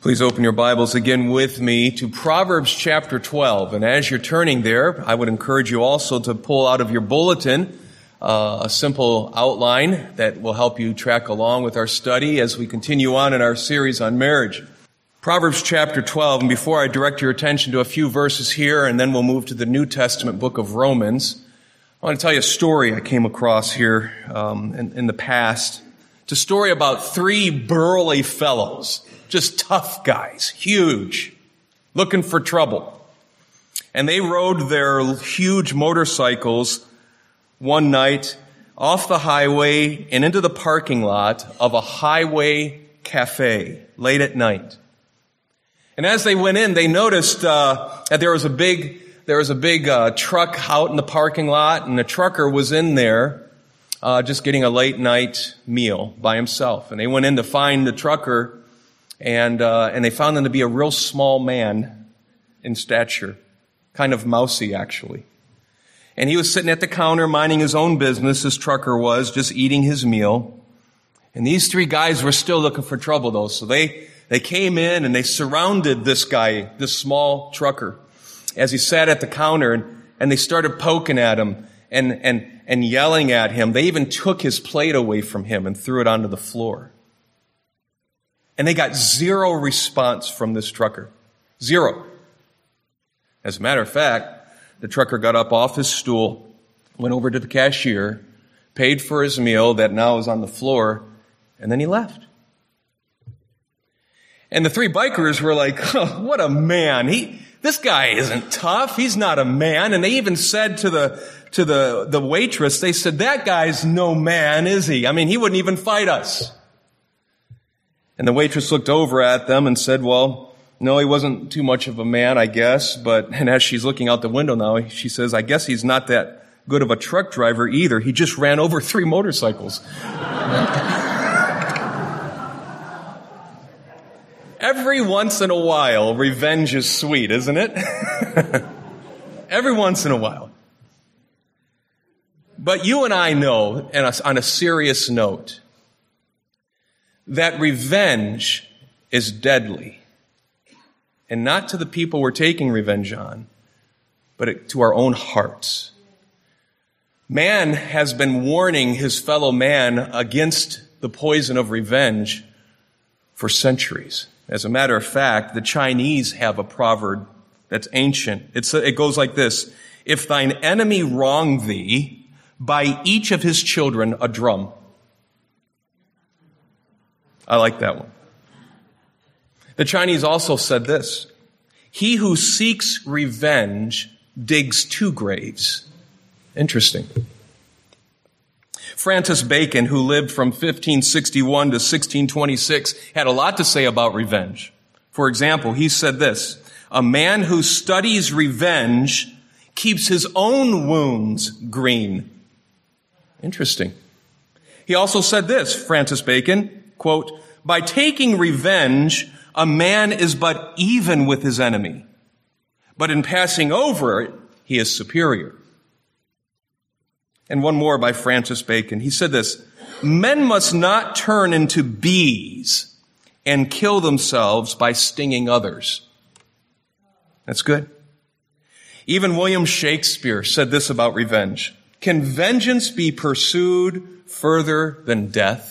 Please open your Bibles again with me to Proverbs chapter 12. And as you're turning there, I would encourage you also to pull out of your bulletin a simple outline that will help you track along with our study as we continue on in our series on marriage. Proverbs chapter 12, and before I direct your attention to a few verses here, and then we'll move to the New Testament book of Romans, I want to tell you a story I came across here in the past. It's a story about three burly fellows. Just tough guys, huge, looking for trouble. And they rode their huge motorcycles one night off the highway and into the parking lot of a highway cafe late at night. And as they went in, they noticed that there was a big truck out in the parking lot, and the trucker was in there just getting a late night meal by himself. And they went in to find the trucker. And they found him to be a real small man in stature, kind of mousy, actually. And he was sitting at the counter minding his own business, this trucker was, just eating his meal. And these three guys were still looking for trouble, though. So they came in and they surrounded this guy, this small trucker, as he sat at the counter, and they started poking at him and yelling at him. They even took his plate away from him and threw it onto the floor. And they got zero response from this trucker. Zero. As a matter of fact, the trucker got up off his stool, went over to the cashier, paid for his meal that now is on the floor, and then he left. And the three bikers were like, oh, what a man. This guy isn't tough. He's not a man. And they even said to the waitress, they said, that guy's no man, is he? I mean, he wouldn't even fight us. And the waitress looked over at them and said, well, no, he wasn't too much of a man, I guess. And as she's looking out the window now, she says, I guess he's not that good of a truck driver either. He just ran over 3 motorcycles. Every once in a while, revenge is sweet, isn't it? Every once in a while. But you and I know, on a serious note, that revenge is deadly. And not to the people we're taking revenge on, but to our own hearts. Man has been warning his fellow man against the poison of revenge for centuries. As a matter of fact, the Chinese have a proverb that's ancient. It goes like this: if thine enemy wrong thee, buy each of his children a drum. I like that one. The Chinese also said this: he who seeks revenge digs 2 graves. Interesting. Francis Bacon, who lived from 1561 to 1626, had a lot to say about revenge. For example, he said this: a man who studies revenge keeps his own wounds green. Interesting. He also said this, Francis Bacon, quote, by taking revenge, a man is but even with his enemy, but in passing over it, he is superior. And one more by Francis Bacon. He said this: men must not turn into bees and kill themselves by stinging others. That's good. Even William Shakespeare said this about revenge: can vengeance be pursued further than death?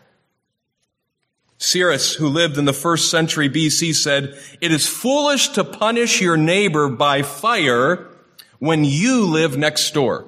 Cyrus, who lived in the 1st century BC, said, it is foolish to punish your neighbor by fire when you live next door.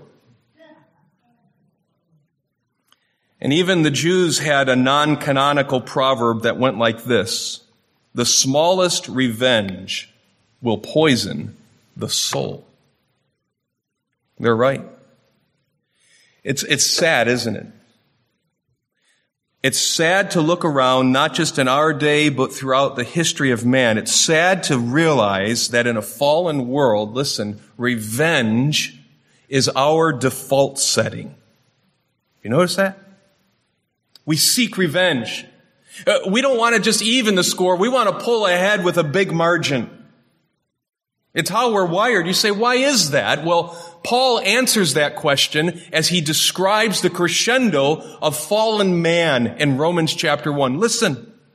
And even the Jews had a non-canonical proverb that went like this: the smallest revenge will poison the soul. They're right. It's sad, isn't it? It's sad to look around, not just in our day, but throughout the history of man. It's sad to realize that in a fallen world, listen, revenge is our default setting. You notice that? We seek revenge. We don't want to just even the score. We want to pull ahead with a big margin. It's how we're wired. You say, why is that? Well, Paul answers that question as he describes the crescendo of fallen man in Romans chapter 1. Listen,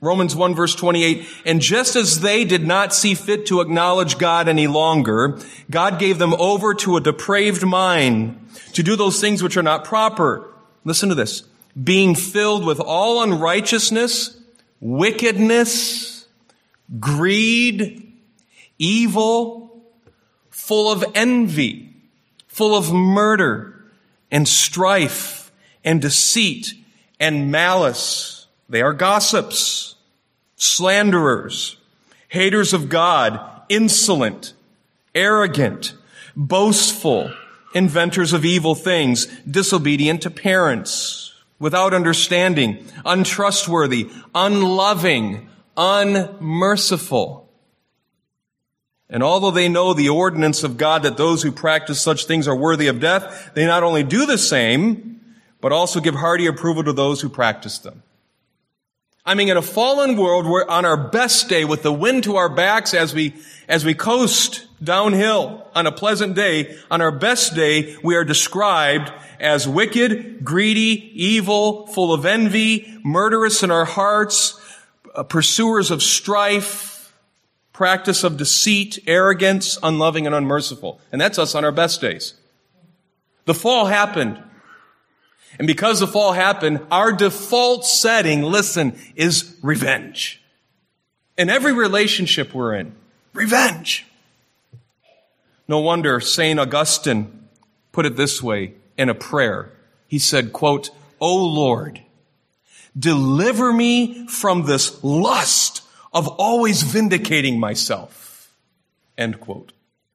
Romans 1 verse 28, and just as they did not see fit to acknowledge God any longer, God gave them over to a depraved mind to do those things which are not proper. Listen to this. Being filled with all unrighteousness, wickedness, greed, evil, full of envy, full of murder and strife and deceit and malice. They are gossips, slanderers, haters of God, insolent, arrogant, boastful, inventors of evil things, disobedient to parents, without understanding, untrustworthy, unloving, unmerciful. And although they know the ordinance of God that those who practice such things are worthy of death, they not only do the same, but also give hearty approval to those who practice them. I mean, in a fallen world, we're on our best day with the wind to our backs as we coast downhill on a pleasant day. On our best day, we are described as wicked, greedy, evil, full of envy, murderous in our hearts, pursuers of strife, practice of deceit, arrogance, unloving and unmerciful. And that's us on our best days. The fall happened. And because the fall happened, our default setting, listen, is revenge. In every relationship we're in, revenge. No wonder St. Augustine put it this way in a prayer. He said, quote, "O Lord, deliver me from this lust of always vindicating myself." End quote.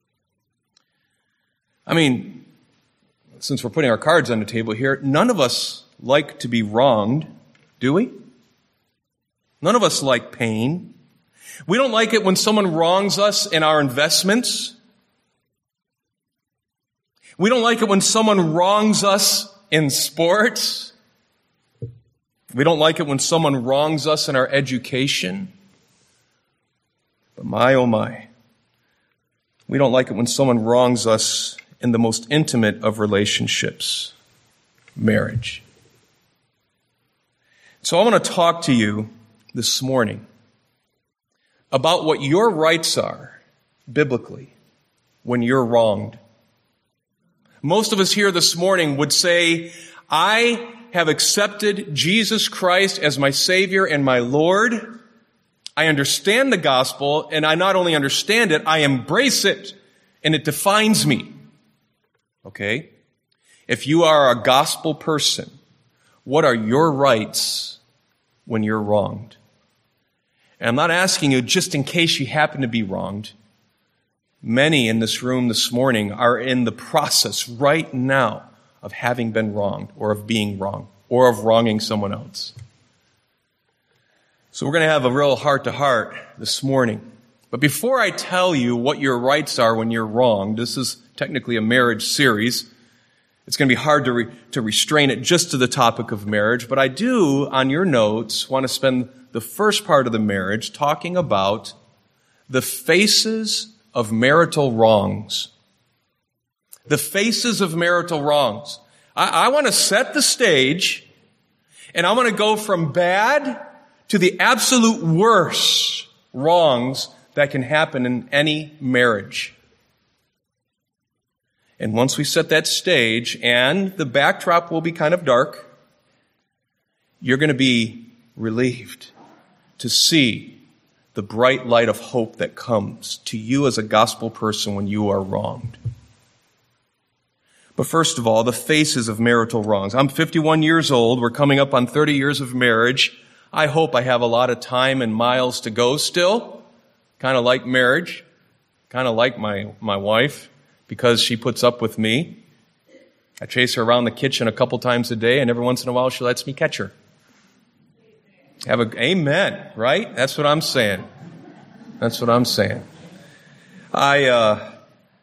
I mean, since we're putting our cards on the table here, none of us like to be wronged, do we? None of us like pain. We don't like it when someone wrongs us in our investments. We don't like it when someone wrongs us in sports. We don't like it when someone wrongs us in our education. But my, oh my, we don't like it when someone wrongs us in the most intimate of relationships, marriage. So I want to talk to you this morning about what your rights are biblically when you're wronged. Most of us here this morning would say, I have accepted Jesus Christ as my Savior and my Lord. I understand the gospel, and I not only understand it, I embrace it, and it defines me. Okay? If you are a gospel person, what are your rights when you're wronged? And I'm not asking you just in case you happen to be wronged. Many in this room this morning are in the process right now of having been wronged or of being wronged or of wronging someone else. So we're going to have a real heart-to-heart this morning. But before I tell you what your rights are when you're wronged, this is technically a marriage series. It's going to be hard to restrain it just to the topic of marriage, but I do, on your notes, want to spend the first part of the marriage talking about the faces of marital wrongs. The faces of marital wrongs. I want to set the stage, and I want to go from bad to the absolute worst wrongs that can happen in any marriage. And once we set that stage, and the backdrop will be kind of dark, you're going to be relieved to see the bright light of hope that comes to you as a gospel person when you are wronged. But first of all, the faces of marital wrongs. I'm 51 years old. We're coming up on 30 years of marriage. I hope I have a lot of time and miles to go still. Kind of like marriage. Kind of like my wife, because she puts up with me. I chase her around the kitchen a couple times a day, and every once in a while she lets me catch her. Amen, right? That's what I'm saying. That's what I'm saying. I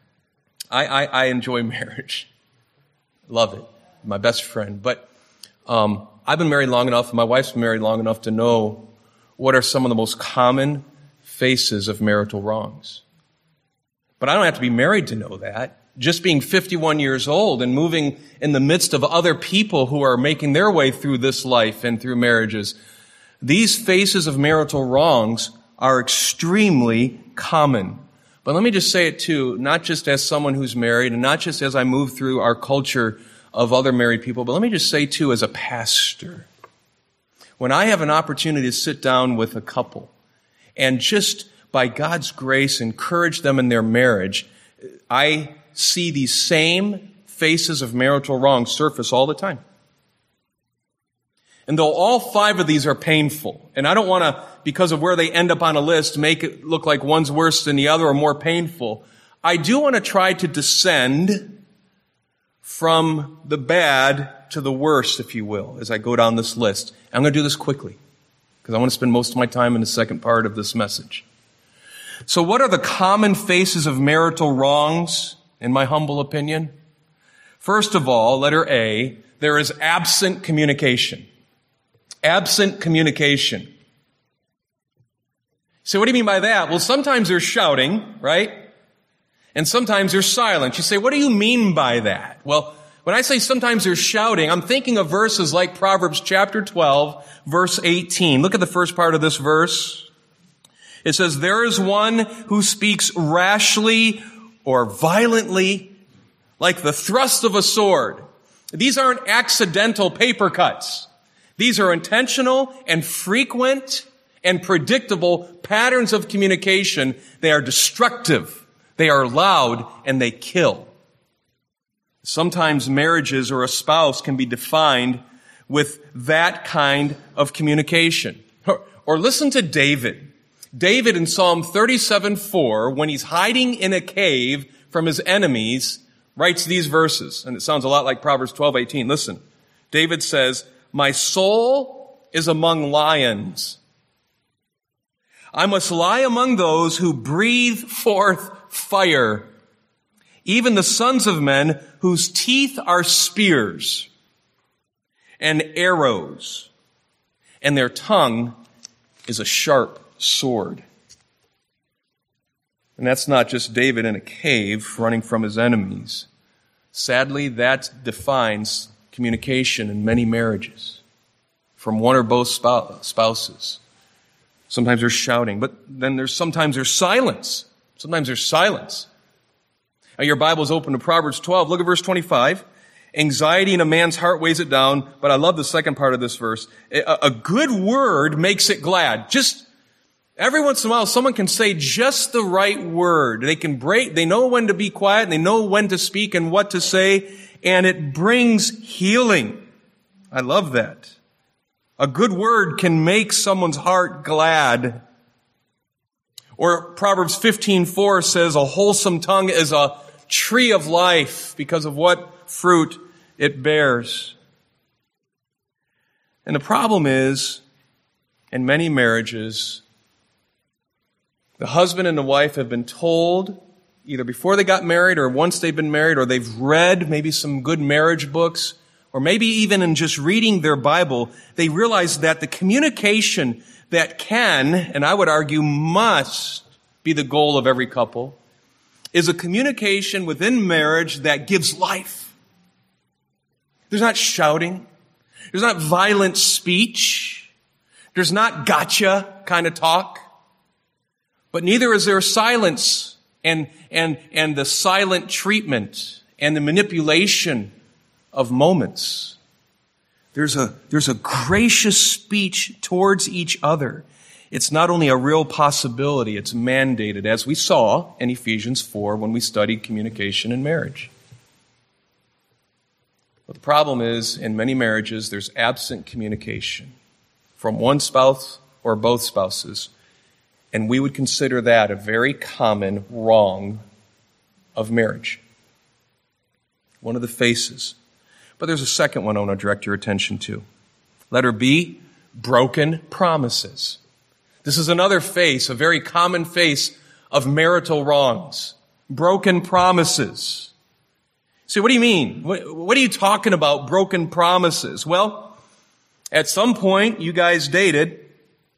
enjoy marriage. Love it. My best friend. But I've been married long enough, and my wife's been married long enough to know what are some of the most common faces of marital wrongs. But I don't have to be married to know that. Just being 51 years old and moving in the midst of other people who are making their way through this life and through marriages, These faces of marital wrongs are extremely common. But let me just say it too, not just as someone who's married and not just as I move through our culture of other married people, but let me just say too as a pastor. When I have an opportunity to sit down with a couple and just by God's grace encourage them in their marriage, I see these same faces of marital wrong surface all the time. And though all 5 of these are painful, and I don't want to, because of where they end up on a list, make it look like one's worse than the other or more painful, I do want to try to descend from the bad to the worst, if you will, as I go down this list. I'm going to do this quickly, because I want to spend most of my time in the second part of this message. So what are the common faces of marital wrongs, in my humble opinion? First of all, letter A, there is absent communication. Absent communication. So what do you mean by that? Well, sometimes there's shouting, right? And sometimes there's silence. You say, what do you mean by that? Well, when I say sometimes there's shouting, I'm thinking of verses like Proverbs chapter 12, verse 18. Look at the first part of this verse. It says, there is one who speaks rashly or violently like the thrust of a sword. These aren't accidental paper cuts. These are intentional and frequent and predictable patterns of communication. They are destructive. They are loud and they kill. Sometimes marriages or a spouse can be defined with that kind of communication. Or listen to David. David in Psalm 37:4, when he's hiding in a cave from his enemies, writes these verses. And it sounds a lot like Proverbs 12:18. Listen. David says, my soul is among lions. I must lie among those who breathe forth fire, even the sons of men whose teeth are spears and arrows, and their tongue is a sharp sword. And that's not just David in a cave running from his enemies. Sadly, that defines communication in many marriages from one or both spouses. Sometimes there's shouting, but then sometimes there's silence. Sometimes there's silence. Now your Bible's open to Proverbs 12. Look at verse 25. Anxiety in a man's heart weighs it down, but I love the second part of this verse. A good word makes it glad. Just every once in a while, someone can say just the right word. They know when to be quiet, and they know when to speak and what to say, and it brings healing. I love that. A good word can make someone's heart glad. Or Proverbs 15:4 says, a wholesome tongue is a tree of life because of what fruit it bears. And the problem is, in many marriages, the husband and the wife have been told, either before they got married or once they've been married, or they've read maybe some good marriage books, or maybe even in just reading their Bible, they realize that the communication that can, and I would argue must, be the goal of every couple, is a communication within marriage that gives life. There's not shouting. There's not violent speech. There's not gotcha kind of talk. But neither is there silence and the silent treatment and the manipulation of moments. There's a gracious speech towards each other. It's not only a real possibility, it's mandated, as we saw in Ephesians 4 when we studied communication in marriage. But the problem is, in many marriages, there's absent communication from one spouse or both spouses, and we would consider that a very common wrong of marriage. One of the faces. But there's a second one I want to direct your attention to. Letter B, broken promises. This is another face, a very common face of marital wrongs. Broken promises. See, what do you mean? What are you talking about, broken promises? Well, at some point, you guys dated,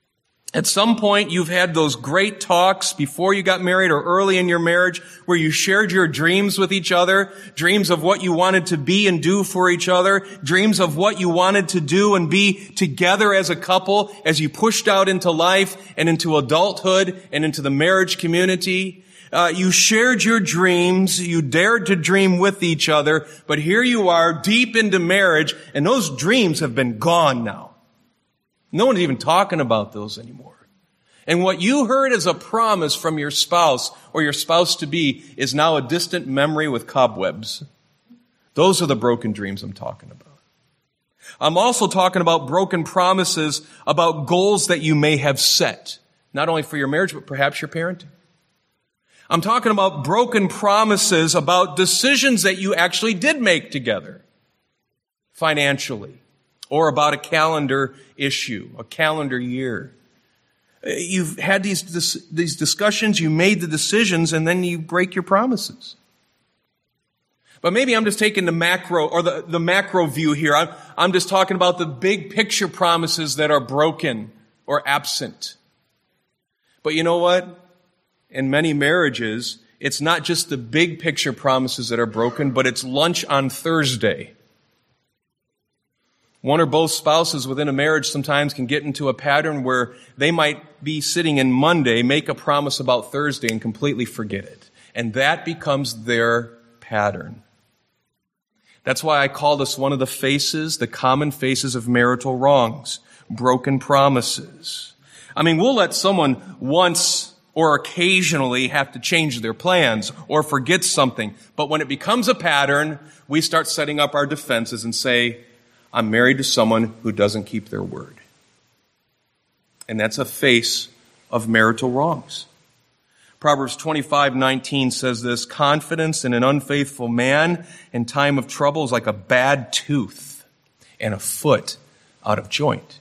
At some point, you've had those great talks before you got married or early in your marriage where you shared your dreams with each other, dreams of what you wanted to be and do for each other, dreams of what you wanted to do and be together as a couple as you pushed out into life and into adulthood and into the marriage community. You shared your dreams, you dared to dream with each other, but here you are deep into marriage and those dreams have been gone now. No one's even talking about those anymore. And what you heard as a promise from your spouse or your spouse-to-be is now a distant memory with cobwebs. Those are the broken dreams I'm talking about. I'm also talking about broken promises about goals that you may have set, not only for your marriage, but perhaps your parenting. I'm talking about broken promises about decisions that you actually did make together financially. Or about a calendar issue, a calendar year. You've had these discussions, you made the decisions, and then you break your promises. But maybe I'm just taking the macro, or the macro view here. I'm just talking about the big picture promises that are broken or absent. But you know what? In many marriages, it's not just the big picture promises that are broken, but it's lunch on Thursday. One or both spouses within a marriage sometimes can get into a pattern where they might be sitting in Monday, make a promise about Thursday, and completely forget it. And that becomes their pattern. That's why I call this one of the faces, the common faces of marital wrongs, broken promises. I mean, we'll let someone once or occasionally have to change their plans or forget something. But when it becomes a pattern, we start setting up our defenses and say, I'm married to someone who doesn't keep their word. And that's a face of marital wrongs. Proverbs 25:19 says this, confidence in an unfaithful man in time of trouble is like a bad tooth and a foot out of joint.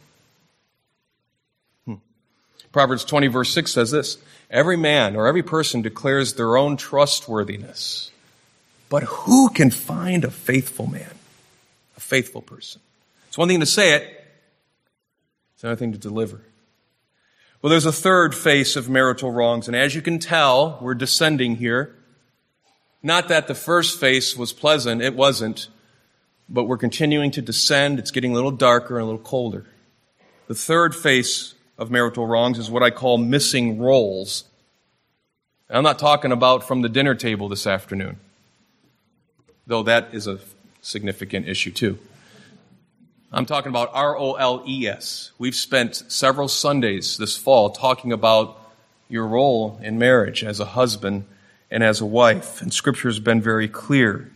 Proverbs 20 verse 6 says this, every man or every person declares their own trustworthiness, but who can find a faithful man? Faithful person. It's one thing to say it, it's another thing to deliver. Well, there's a third face of marital wrongs, and as you can tell, we're descending here. Not that the first face was pleasant, it wasn't, but we're continuing to descend. It's getting a little darker and a little colder. The third face of marital wrongs is what I call missing roles. And I'm not talking about from the dinner table this afternoon, though that is a significant issue too. I'm talking about ROLES. We've spent several Sundays this fall talking about your role in marriage as a husband and as a wife, and Scripture has been very clear.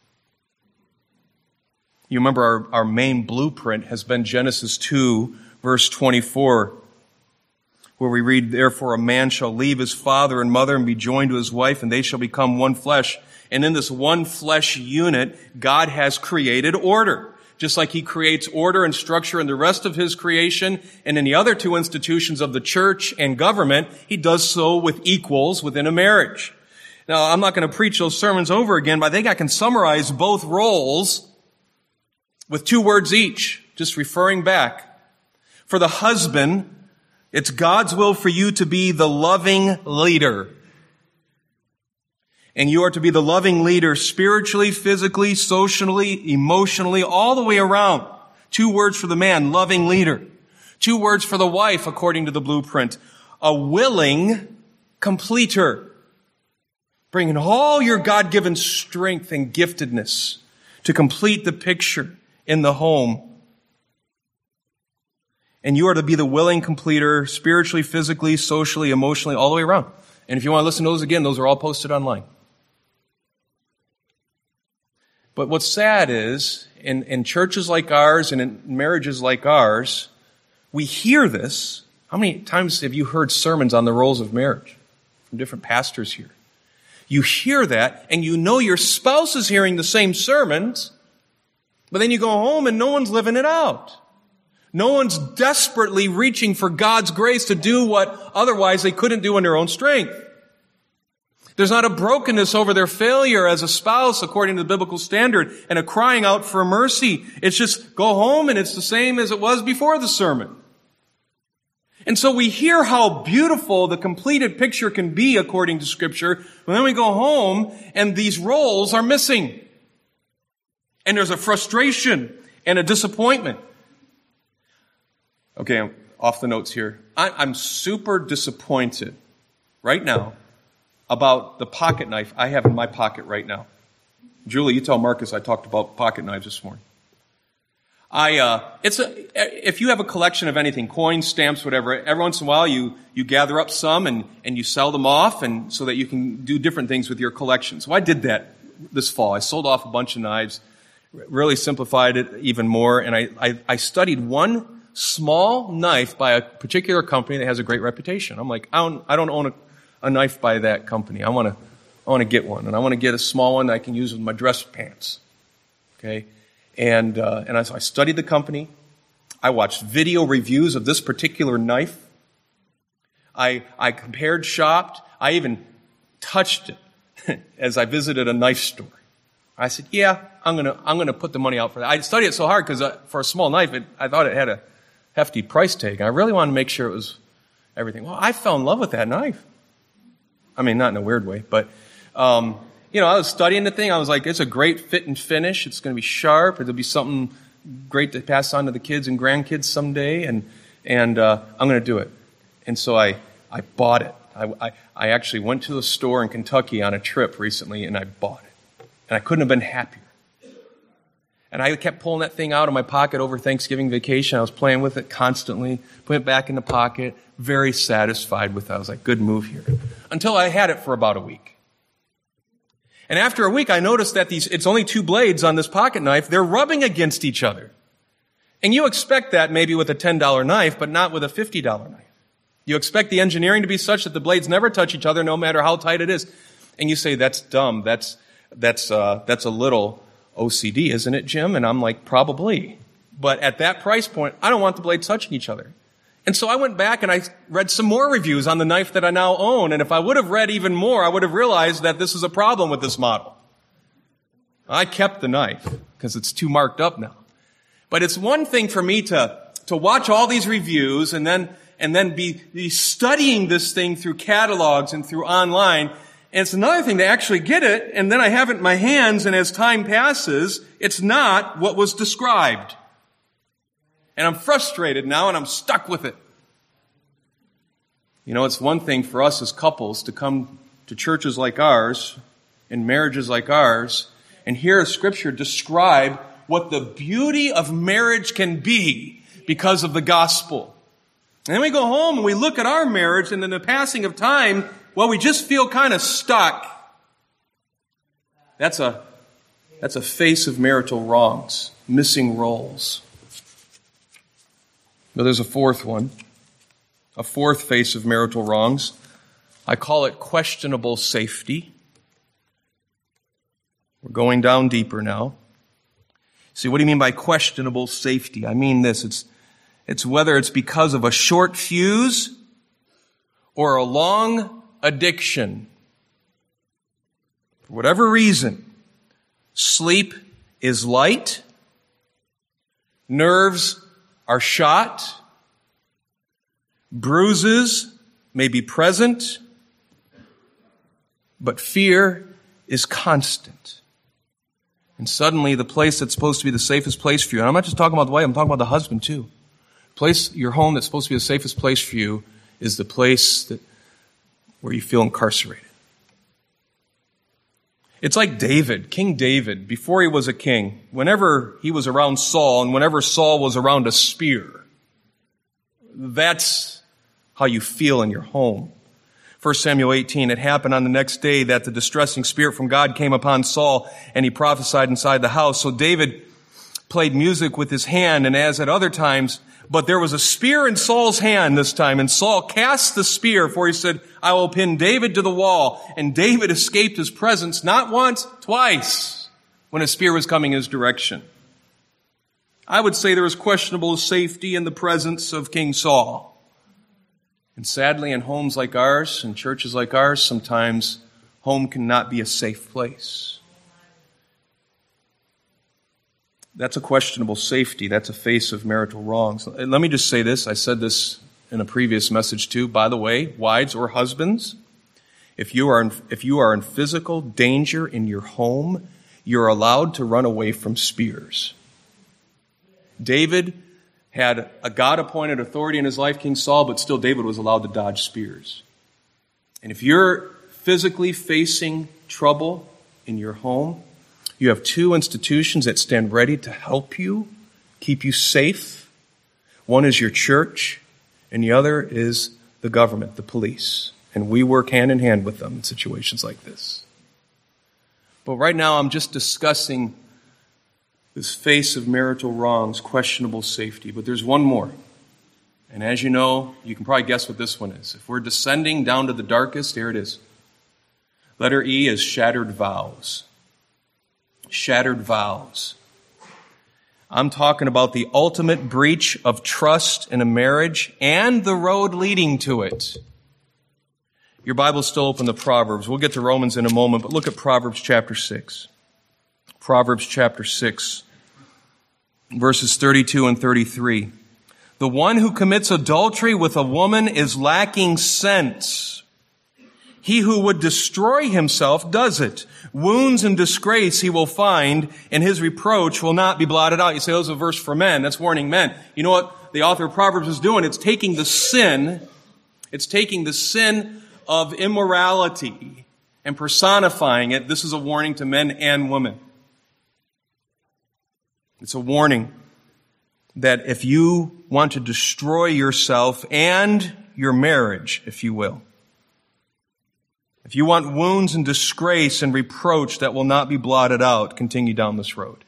You remember our main blueprint has been Genesis 2, verse 24, where we read, therefore a man shall leave his father and mother and be joined to his wife, and they shall become one flesh. And in this one flesh unit, God has created order. Just like He creates order and structure in the rest of His creation and in the other two institutions of the church and government, He does so with equals within a marriage. Now, I'm not going to preach those sermons over again, but I think I can summarize both roles with 2 words each, just referring back. For the husband, it's God's will for you to be the loving leader. And you are to be the loving leader spiritually, physically, socially, emotionally, all the way around. 2 words for the man, loving leader. 2 words for the wife, according to the blueprint, a willing completer. Bringing all your God-given strength and giftedness to complete the picture in the home. And you are to be the willing completer spiritually, physically, socially, emotionally, all the way around. And if you want to listen to those again, those are all posted online. But what's sad is, in churches like ours and in marriages like ours, we hear this. How many times have you heard sermons on the roles of marriage from different pastors here? You hear that, and you know your spouse is hearing the same sermons, but then you go home and no one's living it out. No one's desperately reaching for God's grace to do what otherwise they couldn't do in their own strength. There's not a brokenness over their failure as a spouse according to the biblical standard and a crying out for mercy. It's just go home and it's the same as it was before the sermon. And so we hear how beautiful the completed picture can be according to Scripture, but then we go home and these roles are missing. And there's a frustration and a disappointment. Okay, I'm off the notes here. I'm super disappointed right now about the pocket knife I have in my pocket right now. Julie, you tell Marcus I talked about pocket knives this morning. If you have a collection of anything, coins, stamps, whatever, every once in a while you gather up some and you sell them off and so that you can do different things with your collection. So I did that this fall. I sold off a bunch of knives, really simplified it even more, and I studied one small knife by a particular company that has a great reputation. I'm like, I don't own a knife by that company. I want to get one, and I want to get a small one that I can use with my dress pants. Okay? And so I studied the company. I watched video reviews of this particular knife. I compared, shopped. I even touched it as I visited a knife store. I said, yeah, I'm gonna put the money out for that. I studied it so hard because for a small knife, I thought it had a hefty price tag. I really wanted to make sure it was everything. Well, I fell in love with that knife. I mean, not in a weird way, but I was studying the thing. I was like, it's a great fit and finish. It's going to be sharp. It'll be something great to pass on to the kids and grandkids someday, and I'm going to do it. And so I bought it. I actually went to the store in Kentucky on a trip recently, and I bought it. And I couldn't have been happier. And I kept pulling that thing out of my pocket over Thanksgiving vacation. I was playing with it constantly, putting it back in the pocket, very satisfied with it. I was like, good move here. Until I had it for about a week. And after a week, I noticed that it's only two blades on this pocket knife. They're rubbing against each other. And you expect that maybe with a $10 knife, but not with a $50 knife. You expect the engineering to be such that the blades never touch each other no matter how tight it is. And you say, that's dumb. That's a little OCD, isn't it, Jim? And I'm like, probably. But at that price point, I don't want the blades touching each other. And so I went back and I read some more reviews on the knife that I now own. And if I would have read even more, I would have realized that this is a problem with this model. I kept the knife because it's too marked up now. But it's one thing for me to watch all these reviews and then be studying this thing through catalogs and through online. And it's another thing to actually get it, and then I have it in my hands, and as time passes, it's not what was described. And I'm frustrated now, and I'm stuck with it. You know, it's one thing for us as couples to come to churches like ours, and marriages like ours, and hear Scripture describe what the beauty of marriage can be because of the gospel. And then we go home and we look at our marriage, and in the passing of time, well, we just feel kind of stuck. That's a face of marital wrongs, missing roles. But there's a fourth one, a fourth face of marital wrongs. I call it questionable safety. We're going down deeper now. See, what do you mean by questionable safety? I mean this. It's whether it's because of a short fuse or a long addiction. For whatever reason, sleep is light, nerves are shot, bruises may be present, but fear is constant. And suddenly the place that's supposed to be the safest place for you, and I'm not just talking about the wife, I'm talking about the husband too. Your home that's supposed to be the safest place for you is the place where you feel incarcerated. It's like David, King David, before he was a king, whenever he was around Saul and whenever Saul was around a spear, that's how you feel in your home. 1 Samuel 18, it happened on the next day that the distressing spirit from God came upon Saul and he prophesied inside the house. So David played music with his hand, and as at other times, but there was a spear in Saul's hand this time, and Saul cast the spear, for he said, I will pin David to the wall. And David escaped his presence not once, twice, when a spear was coming his direction. I would say there was questionable safety in the presence of King Saul. And sadly, in homes like ours, in churches like ours, sometimes home cannot be a safe place. That's a questionable safety. That's a face of marital wrongs. Let me just say this. I said this in a previous message too. By the way, wives or husbands, if you are in physical danger in your home, you're allowed to run away from spears. David had a God-appointed authority in his life, King Saul, but still David was allowed to dodge spears. And if you're physically facing trouble in your home, you have two institutions that stand ready to help you, keep you safe. One is your church, and the other is the government, the police. And we work hand in hand with them in situations like this. But right now I'm just discussing this face of marital wrongs, questionable safety. But there's one more. And as you know, you can probably guess what this one is. If we're descending down to the darkest, here it is. Letter E is shattered vows. Shattered vows. I'm talking about the ultimate breach of trust in a marriage and the road leading to it. Your Bible's still open to Proverbs. We'll get to Romans in a moment, but look at Proverbs chapter 6. Proverbs chapter 6, verses 32 and 33. The one who commits adultery with a woman is lacking sense. He who would destroy himself does it. Wounds and disgrace he will find, and his reproach will not be blotted out. You say, oh, it's a verse for men. That's warning men. You know what the author of Proverbs is doing? It's taking the sin of immorality and personifying it. This is a warning to men and women. It's a warning that if you want to destroy yourself and your marriage, if you will, if you want wounds and disgrace and reproach that will not be blotted out, continue down this road.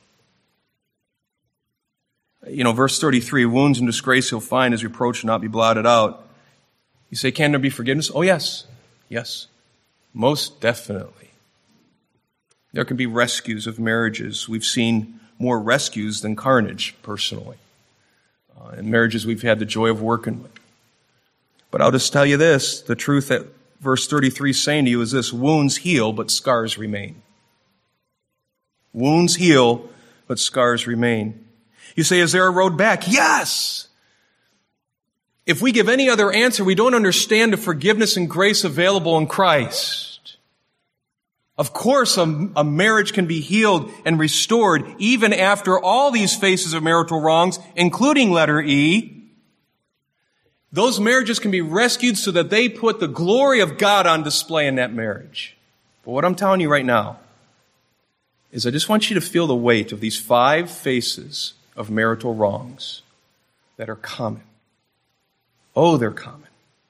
You know, verse 33, wounds and disgrace he'll find, his reproach will not be blotted out. You say, can there be forgiveness? Oh, yes. Yes. Most definitely. There can be rescues of marriages. We've seen more rescues than carnage, personally. In marriages we've had the joy of working with. But I'll just tell you this, the truth that verse 33 is saying to you is this: wounds heal, but scars remain. Wounds heal, but scars remain. You say, is there a road back? Yes! If we give any other answer, we don't understand the forgiveness and grace available in Christ. Of course, a marriage can be healed and restored even after all these phases of marital wrongs, including letter E. Those marriages can be rescued so that they put the glory of God on display in that marriage. But what I'm telling you right now is I just want you to feel the weight of these 5 phases of marital wrongs that are common. Oh, they're common.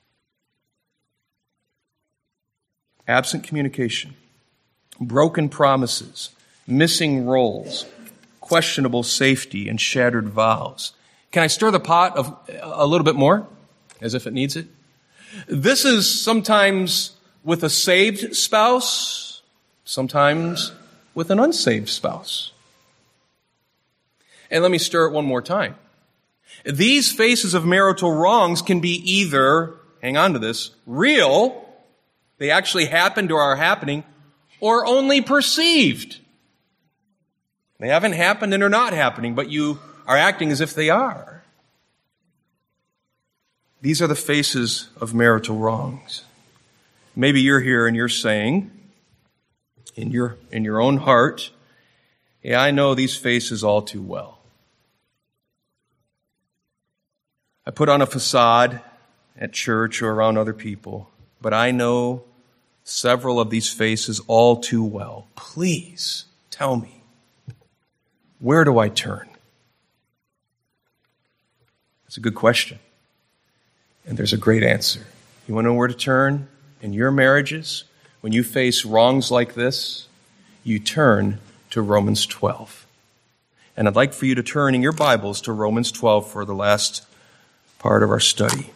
Absent communication, broken promises, missing roles, questionable safety, and shattered vows. Can I stir the pot a little bit more, as if it needs it? This is sometimes with a saved spouse, sometimes with an unsaved spouse. And let me stir it one more time. These phases of marital wrongs can be either, hang on to this, real, they actually happened or are happening, or only perceived. They haven't happened and are not happening, but you are acting as if they are. These are the faces of marital wrongs. Maybe you're here and you're saying, in your own heart, yeah, I know these faces all too well. I put on a facade at church or around other people, but I know several of these faces all too well. Please tell me, where do I turn? That's a good question. And there's a great answer. You want to know where to turn in your marriages? When you face wrongs like this, you turn to Romans 12. And I'd like for you to turn in your Bibles to Romans 12 for the last part of our study.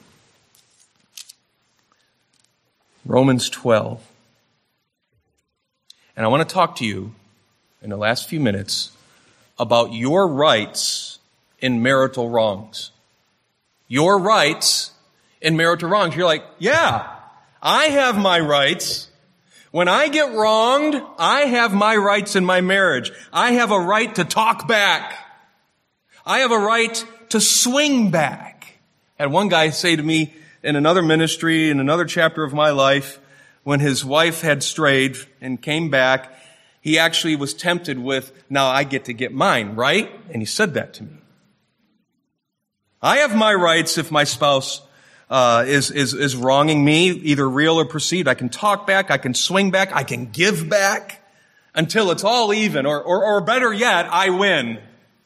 Romans 12. And I want to talk to you in the last few minutes about your rights in marital wrongs. Your rights in marital wrongs. You're like, yeah, I have my rights. When I get wronged, I have my rights in my marriage. I have a right to talk back. I have a right to swing back. Had one guy say to me in another ministry, in another chapter of my life, when his wife had strayed and came back, he actually was tempted with, now I get to get mine, right? And he said that to me. I have my rights if my spouse is wronging me, either real or perceived. I can talk back, I can swing back, I can give back until it's all even, or better yet, I win.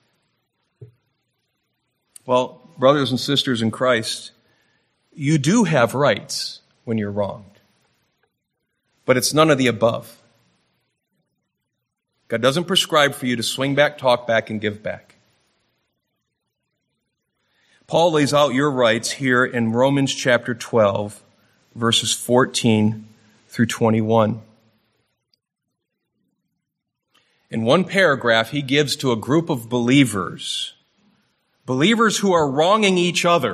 Well, brothers and sisters in Christ, you do have rights when you're wronged. But it's none of the above. God doesn't prescribe for you to swing back, talk back, and give back. Paul lays out your rights here in Romans chapter 12, verses 14 through 21. In one paragraph, he gives to a group of believers who are wronging each other,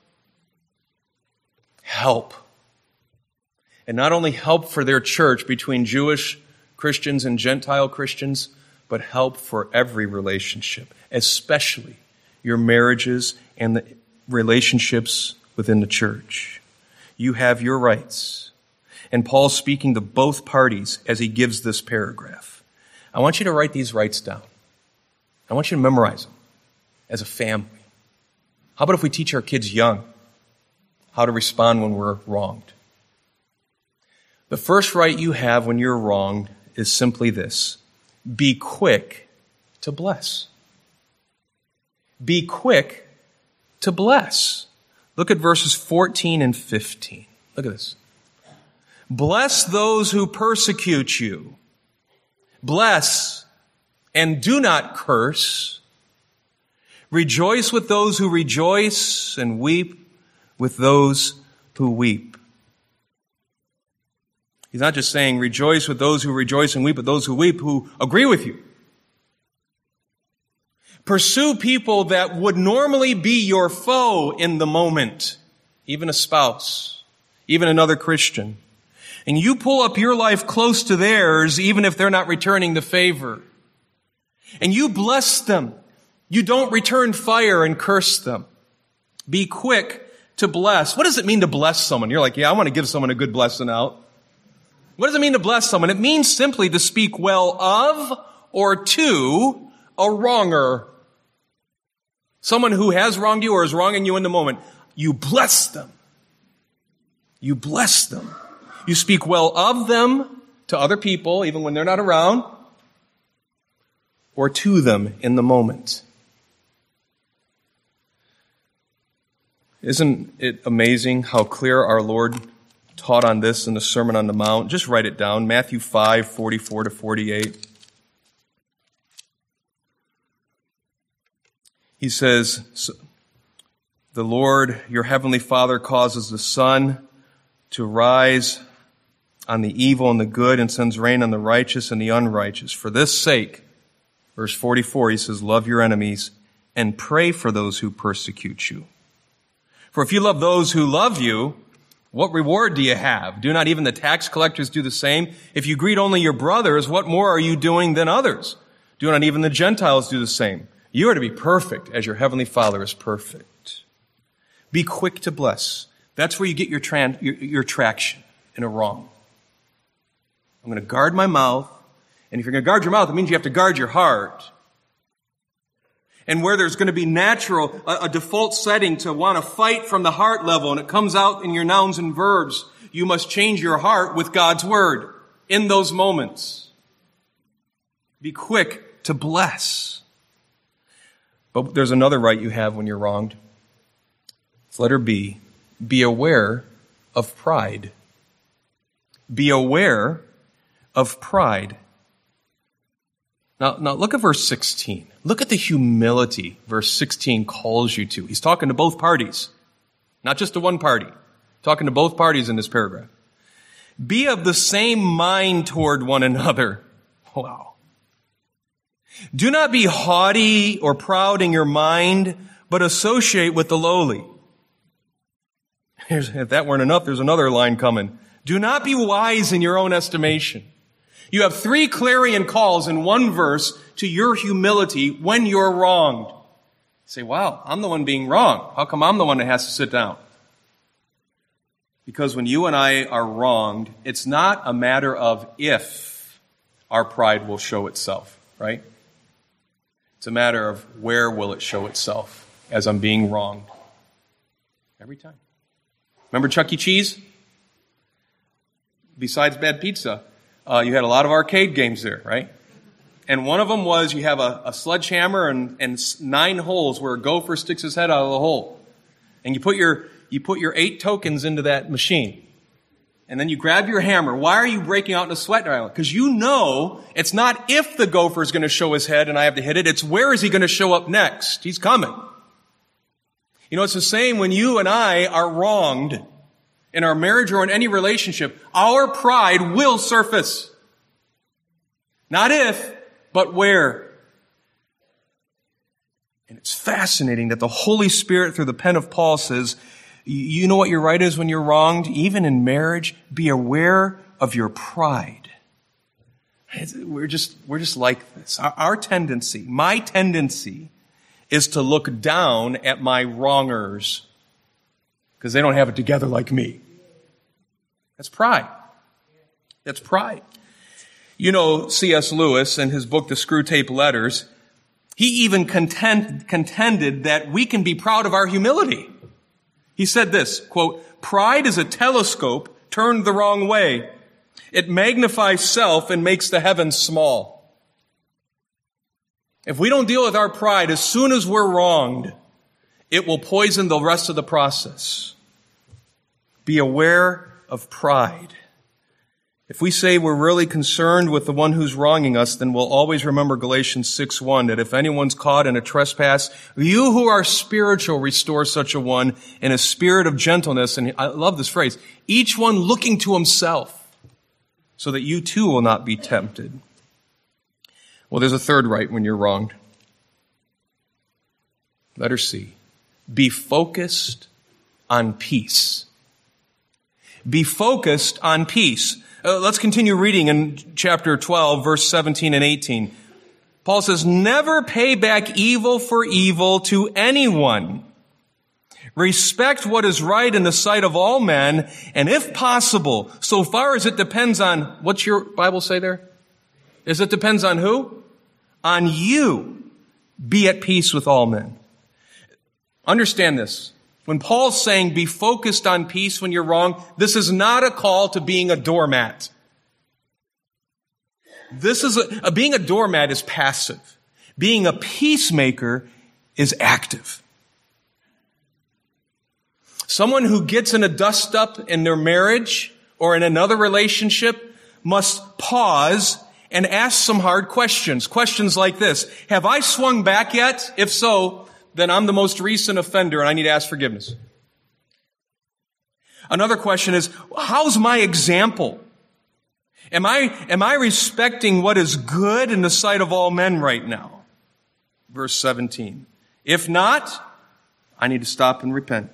help. And not only help for their church between Jewish Christians and Gentile Christians, but help for every relationship, especially your marriages and the relationships within the church. You have your rights. And Paul's speaking to both parties as he gives this paragraph. I want you to write these rights down. I want you to memorize them as a family. How about if we teach our kids young how to respond when we're wronged? The first right you have when you're wronged is simply this: be quick to bless. Be quick to bless. Look at verses 14 and 15. Look at this. Bless those who persecute you. Bless and do not curse. Rejoice with those who rejoice and weep with those who weep. He's not just saying rejoice with those who rejoice and weep with those who weep, who agree with you. Pursue people that would normally be your foe in the moment, even a spouse, even another Christian. And you pull up your life close to theirs, even if they're not returning the favor. And you bless them. You don't return fire and curse them. Be quick to bless. What does it mean to bless someone? You're like, yeah, I want to give someone a good blessing out. What does it mean to bless someone? It means simply to speak well of or to a wronger. Someone who has wronged you or is wronging you in the moment. You bless them. You bless them. You speak well of them to other people, even when they're not around, or to them in the moment. Isn't it amazing how clear our Lord taught on this in the Sermon on the Mount? Just write it down. Matthew 5, 44 to 48. He says, the Lord, your heavenly Father, causes the sun to rise on the evil and the good and sends rain on the righteous and the unrighteous. For this sake, verse 44, he says, love your enemies and pray for those who persecute you. For if you love those who love you, what reward do you have? Do not even the tax collectors do the same? If you greet only your brothers, what more are you doing than others? Do not even the Gentiles do the same? You are to be perfect as your heavenly Father is perfect. Be quick to bless. That's where you get your traction in a wrong. I'm going to guard my mouth. And if you're going to guard your mouth, it means you have to guard your heart. And where there's going to be natural, a default setting to want to fight from the heart level, and it comes out in your nouns and verbs, you must change your heart with God's word in those moments. Be quick to bless. But there's another right you have when you're wronged. It's letter B. Be aware of pride. Be aware of pride. Now look at verse 16. Look at the humility verse 16 calls you to. He's talking to both parties, not just to one party. Talking to both parties in this paragraph. Be of the same mind toward one another. Wow. Do not be haughty or proud in your mind, but associate with the lowly. If that weren't enough, there's another line coming. Do not be wise in your own estimation. You have 3 clarion calls in one verse to your humility when you're wronged. Say, wow, I'm the one being wrong. How come I'm the one that has to sit down? Because when you and I are wronged, it's not a matter of if our pride will show itself, right? It's a matter of where will it show itself as I'm being wronged. Every time. Remember Chuck E. Cheese? Besides bad pizza, you had a lot of arcade games there, right? And one of them was you have a sledgehammer and 9 holes where a gopher sticks his head out of the hole. And you put your 8 tokens into that machine. And then you grab your hammer. Why are you breaking out in a sweat island? Because you know it's not if the gopher is going to show his head and I have to hit it. It's where is he going to show up next? He's coming. You know, it's the same when you and I are wronged in our marriage or in any relationship. Our pride will surface. Not if, but where. And it's fascinating that the Holy Spirit, through the pen of Paul, says, you know what your right is when you're wronged? Even in marriage, be aware of your pride. We're just like this. Our tendency, my tendency, is to look down at my wrongers because they don't have it together like me. That's pride. That's pride. You know, C.S. Lewis, in his book, The Screwtape Letters, he even contended that we can be proud of our humility. He said this, quote, "Pride is a telescope turned the wrong way. It magnifies self and makes the heavens small." If we don't deal with our pride as soon as we're wronged, it will poison the rest of the process. Be aware of pride. If we say we're really concerned with the one who's wronging us, then we'll always remember Galatians 6:1, that if anyone's caught in a trespass, you who are spiritual restore such a one in a spirit of gentleness. And I love this phrase, each one looking to himself, so that you too will not be tempted. Well, there's a third right when you're wronged. Letter C. Be focused on peace. Be focused on peace. Let's continue reading in chapter 12, verse 17 and 18. Paul says, "Never pay back evil for evil to anyone. Respect what is right in the sight of all men, and if possible, so far as it depends on," what's your Bible say there? As it depends on who? On you. Be at peace with all men. Understand this. When Paul's saying be focused on peace when you're wrong, this is not a call to being a doormat. Being a doormat is passive. Being a peacemaker is active. Someone who gets in a dust-up in their marriage or in another relationship must pause and ask some hard questions. Questions like this: have I swung back yet? If so, then I'm the most recent offender and I need to ask forgiveness. Another question is, how's my example? Am I respecting what is good in the sight of all men right now? Verse 17. If not, I need to stop and repent.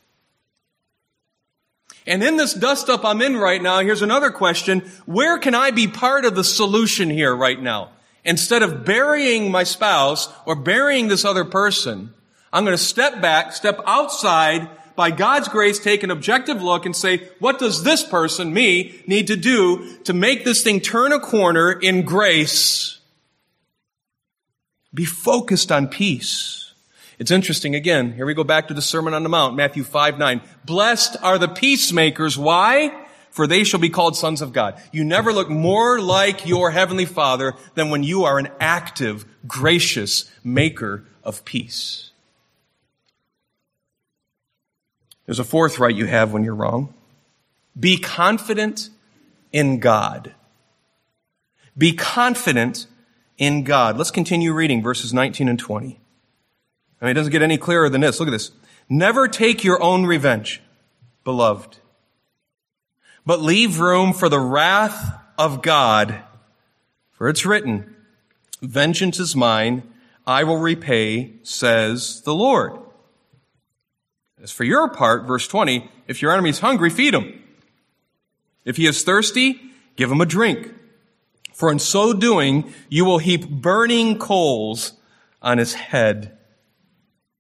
And in this dust-up I'm in right now, here's another question. Where can I be part of the solution here right now? Instead of burying my spouse or burying this other person, I'm going to step back, step outside, by God's grace, take an objective look and say, what does this person, me, need to do to make this thing turn a corner in grace? Be focused on peace. It's interesting, again, here we go back to the Sermon on the Mount, Matthew 5:9. Blessed are the peacemakers. Why? For they shall be called sons of God. You never look more like your heavenly Father than when you are an active, gracious maker of peace. There's a fourth right you have when you're wrong. Be confident in God. Be confident in God. Let's continue reading verses 19 and 20. I mean, it doesn't get any clearer than this. Look at this. Never take your own revenge, beloved, but leave room for the wrath of God. For it's written, vengeance is mine, I will repay, says the Lord. As for your part, verse 20, if your enemy is hungry, feed him. If he is thirsty, give him a drink. For in so doing, you will heap burning coals on his head.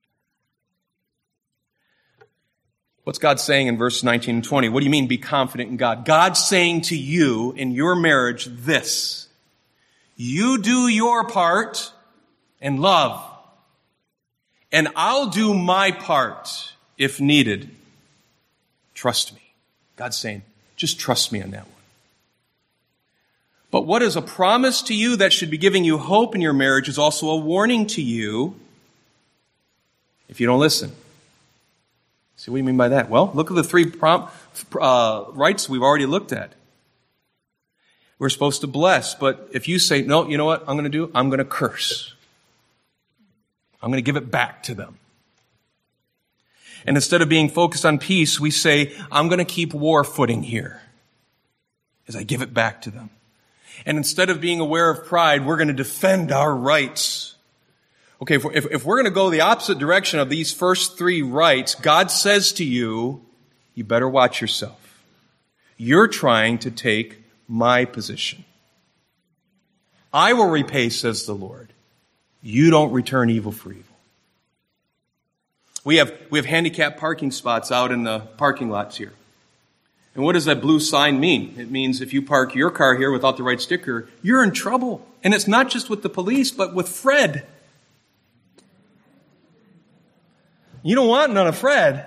What's God saying in verse 19 and 20? What do you mean be confident in God? God's saying to you in your marriage this: you do your part and love, and I'll do my part if needed. Trust me. God's saying, just trust me on that one. But what is a promise to you that should be giving you hope in your marriage is also a warning to you if you don't listen. See, what do you mean by that? Well, look at the three rights we've already looked at. We're supposed to bless, but if you say, no, you know what I'm going to do? I'm going to curse. I'm going to give it back to them. And instead of being focused on peace, we say, I'm going to keep war footing here as I give it back to them. And instead of being aware of pride, we're going to defend our rights. Okay, if we're going to go the opposite direction of these first three rights, God says to you, you better watch yourself. You're trying to take my position. I will repay, says the Lord. You don't return evil for evil. We have handicapped parking spots out in the parking lots here. And what does that blue sign mean? It means if you park your car here without the right sticker, you're in trouble. And it's not just with the police, but with Fred. You don't want none of Fred.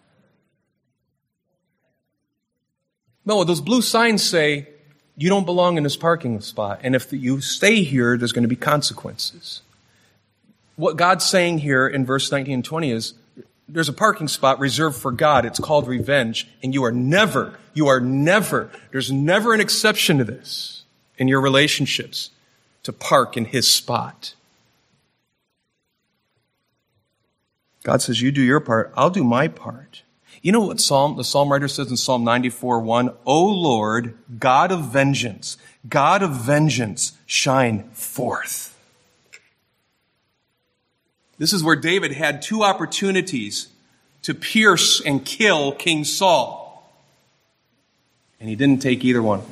No, those blue signs say, you don't belong in this parking spot. And if you stay here, there's going to be consequences. What God's saying here in verse 19 and 20 is, there's a parking spot reserved for God. It's called revenge. And there's never an exception to this in your relationships to park in His spot. God says, you do your part, I'll do my part. You know what the Psalm writer says in Psalm 94:1? O Lord, God of vengeance, shine forth. This is where David had two opportunities to pierce and kill King Saul. And he didn't take either one.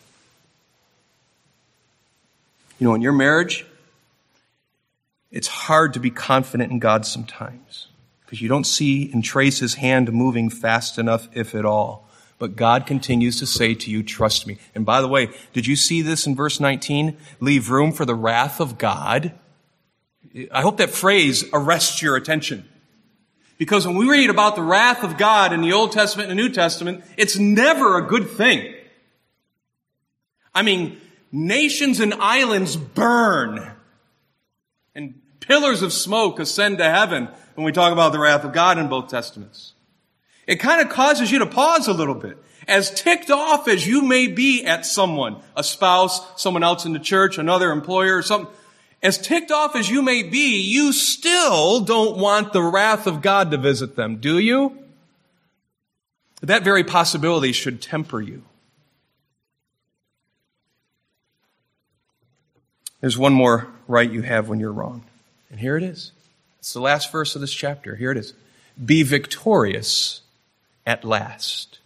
You know, in your marriage, it's hard to be confident in God sometimes because you don't see and trace His hand moving fast enough, if at all. But God continues to say to you, trust me. And by the way, did you see this in verse 19? Leave room for the wrath of God. I hope that phrase arrests your attention. Because when we read about the wrath of God in the Old Testament and the New Testament, it's never a good thing. I mean, nations and islands burn, and pillars of smoke ascend to heaven when we talk about the wrath of God in both Testaments. It kind of causes you to pause a little bit. As ticked off as you may be at someone, a spouse, someone else in the church, another employer, or something, as ticked off as you may be, you still don't want the wrath of God to visit them, do you? That very possibility should temper you. There's one more right you have when you're wrong. And here it is. It's the last verse of this chapter. Here it is. Be victorious at last.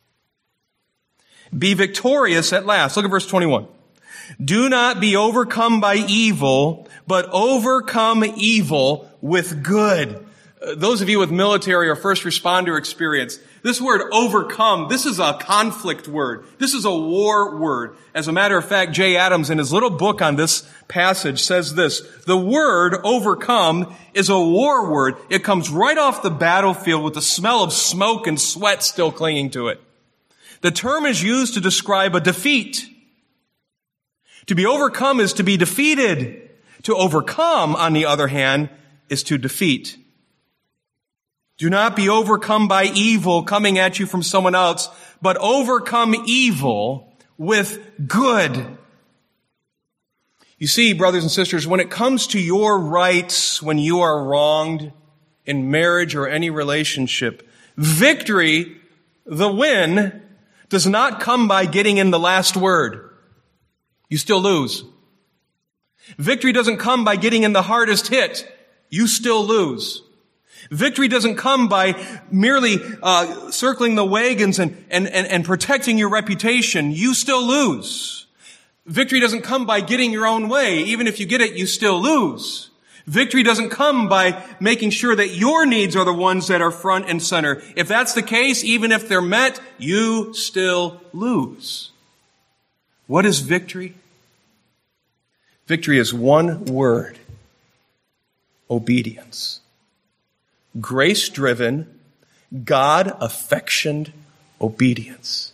Be victorious at last. Look at verse 21. Do not be overcome by evil, but overcome evil with good. Those of you with military or first responder experience, this word overcome, this is a conflict word. This is a war word. As a matter of fact, Jay Adams in his little book on this passage says this: the word overcome is a war word. It comes right off the battlefield with the smell of smoke and sweat still clinging to it. The term is used to describe a defeat. To be overcome is to be defeated. To overcome, on the other hand, is to defeat. Do not be overcome by evil coming at you from someone else, but overcome evil with good. You see, brothers and sisters, when it comes to your rights, when you are wronged in marriage or any relationship, victory, the win, does not come by getting in the last word. You still lose. Victory doesn't come by getting in the hardest hit. You still lose. Victory doesn't come by merely circling the wagons and protecting your reputation. You still lose. Victory doesn't come by getting your own way. Even if you get it, you still lose. Victory doesn't come by making sure that your needs are the ones that are front and center. If that's the case, even if they're met, you still lose. What is victory? Victory is one word: obedience. Grace-driven, God-affectioned obedience.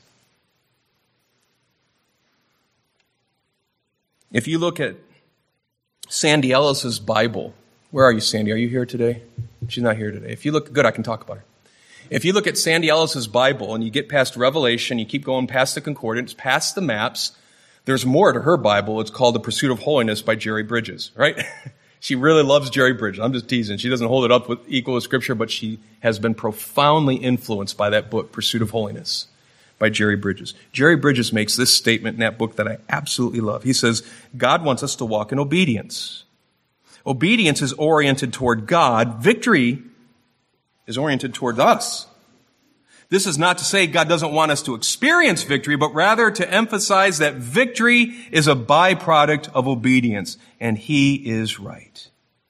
If you look at Sandy Ellis's Bible, where are you, Sandy? Are you here today? She's not here today. If you look, good, I can talk about her. If you look at Sandy Ellis's Bible and you get past Revelation, you keep going past the concordance, past the maps, there's more to her Bible. It's called The Pursuit of Holiness by Jerry Bridges, right? She really loves Jerry Bridges. I'm just teasing. She doesn't hold it up with equal with Scripture, but she has been profoundly influenced by that book, Pursuit of Holiness by Jerry Bridges. Jerry Bridges makes this statement in that book that I absolutely love. He says, God wants us to walk in obedience. Obedience is oriented toward God. Victory is oriented toward us. This is not to say God doesn't want us to experience victory, but rather to emphasize that victory is a byproduct of obedience, and He is right.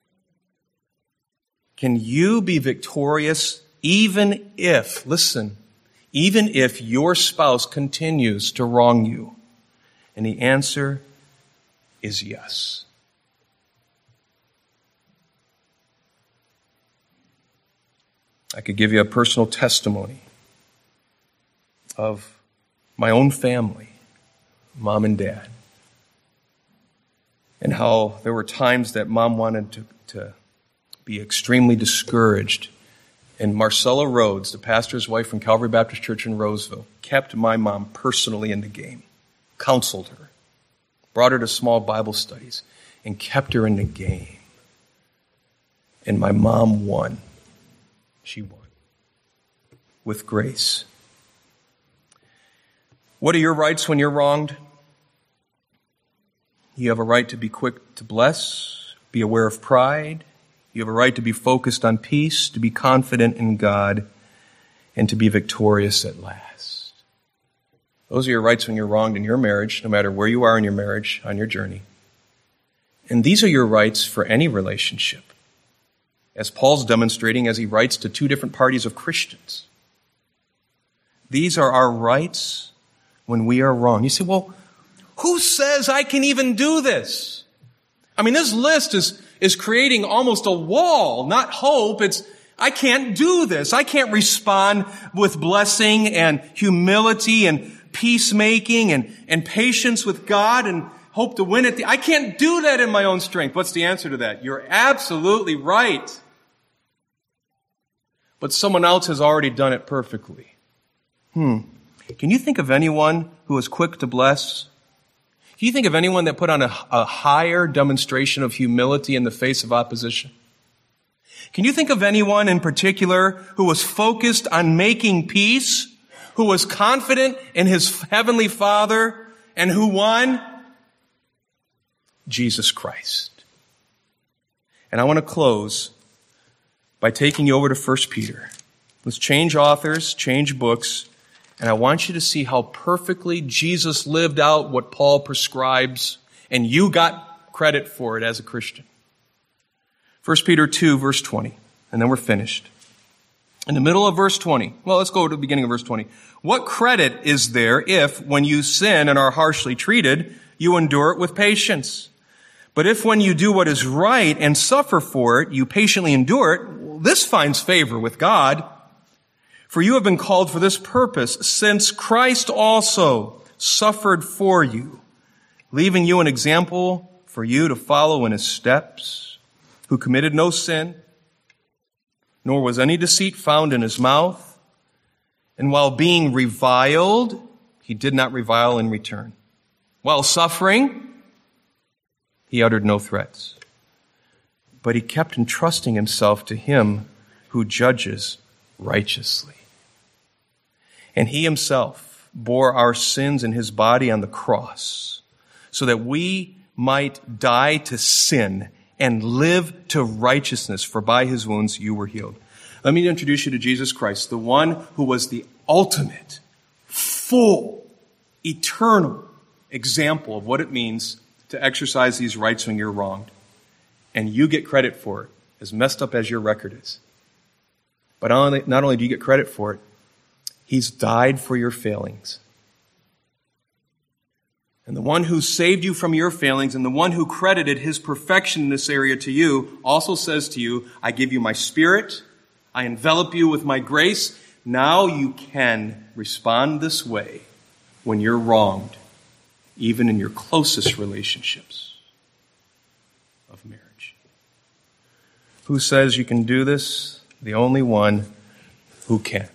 Can you be victorious even if, listen, even if your spouse continues to wrong you? And the answer is yes. I could give you a personal testimony of my own family, mom and dad, and how there were times that mom wanted to be extremely discouraged. And Marcella Rhodes, the pastor's wife from Calvary Baptist Church in Roseville, kept my mom personally in the game, counseled her, brought her to small Bible studies, and kept her in the game. And my mom won. She won. With grace. What are your rights when you're wronged? You have a right to be quick to bless, be aware of pride. You have a right to be focused on peace, to be confident in God, and to be victorious at last. Those are your rights when you're wronged in your marriage, no matter where you are in your marriage, on your journey. And these are your rights for any relationship, as Paul's demonstrating as he writes to two different parties of Christians. These are our rights when we are wrong. You say, well, who says I can even do this? I mean, this list is creating almost a wall, not hope. I can't do this. I can't respond with blessing and humility and peacemaking and patience with God and hope to win it. I can't do that in my own strength. What's the answer to that? You're absolutely right. But someone else has already done it perfectly. Can you think of anyone who was quick to bless? Can you think of anyone that put on a higher demonstration of humility in the face of opposition? Can you think of anyone in particular who was focused on making peace, who was confident in his heavenly Father, and who won? Jesus Christ. And I want to close by taking you over to 1 Peter. Let's change authors, change books, and I want you to see how perfectly Jesus lived out what Paul prescribes, and you got credit for it as a Christian. 1 Peter 2, verse 20, and then we're finished. In the middle of verse 20, well, let's go to the beginning of verse 20. What credit is there if, when you sin and are harshly treated, you endure it with patience? But if when you do what is right and suffer for it, you patiently endure it, well, this finds favor with God. For you have been called for this purpose, since Christ also suffered for you, leaving you an example for you to follow in his steps, who committed no sin, nor was any deceit found in his mouth. And while being reviled, he did not revile in return. While suffering, he uttered no threats. But he kept entrusting himself to him who judges righteously. And he himself bore our sins in his body on the cross, so that we might die to sin and live to righteousness, for by his wounds you were healed. Let me introduce you to Jesus Christ, the one who was the ultimate, full, eternal example of what it means to exercise these rights when you're wronged. and you get credit for it, as messed up as your record is. But not only do you get credit for it, he's died for your failings. And the one who saved you from your failings and the one who credited his perfection in this area to you also says to you, I give you my Spirit, I envelop you with my grace. Now you can respond this way when you're wronged, even in your closest relationships of marriage. Who says you can do this? The only one who can.